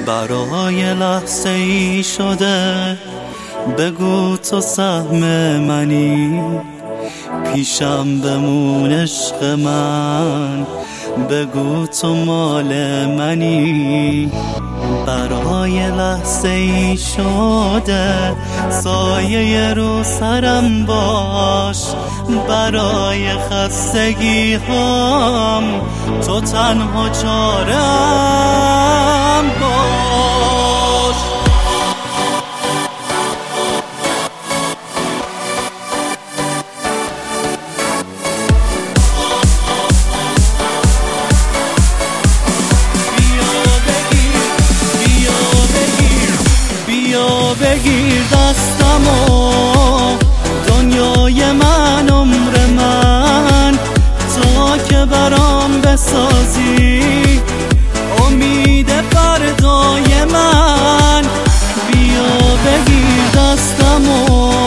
برای لحظه ای شده بگو تو سهم منی، پیشم بمون عشق من، بگو تو مال منی. برای لحظه ای شده سایه رو سرم باش، برای خستگی هم تو تنها چارم باش. بگیر دستمو، دنیای من، عمر من، تا که برام بسازی امید فردای من. بیا بگیر دستمو،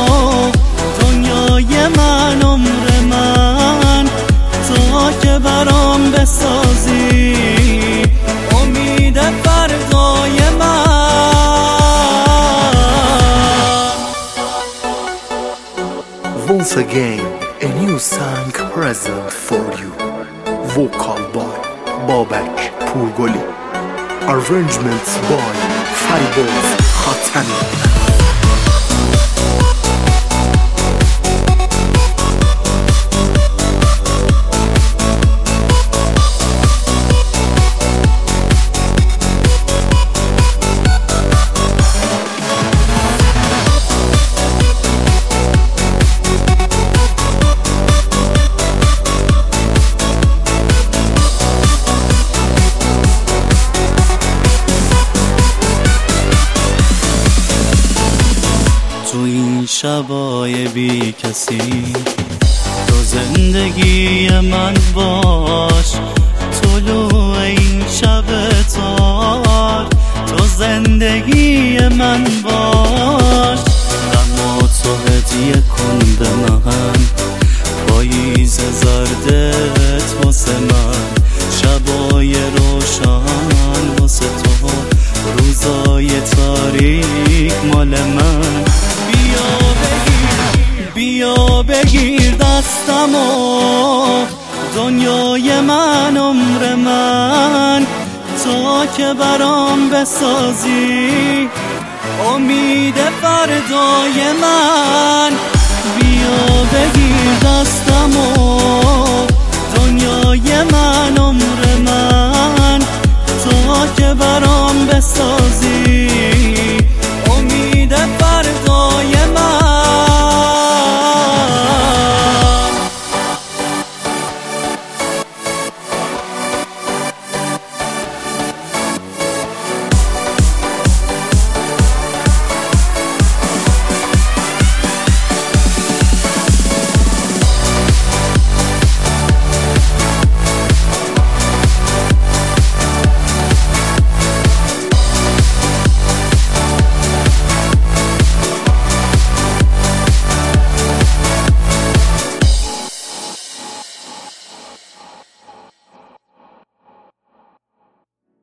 دنیای من، عمر من، تا که برام بسازی امید فردای من. Once again, a new song present for you. Vocal by Babak Purgoli. Arrangements by Fariboz Khatami. تو این شبای بی کسی تو زندگی من باش، طلوع این شب تار تو زندگی من باش. غم تو هدیه کن به من، پاییز زردت واسه من، شبای روشن واسه تو، روزای تاریک مال من. بیا بگیر دستمو، دنیای من، عمر من، تا که برام بسازی امید فردای من. بیا بگیر دستمو، دنیای من، عمر من، تا که برام بسازی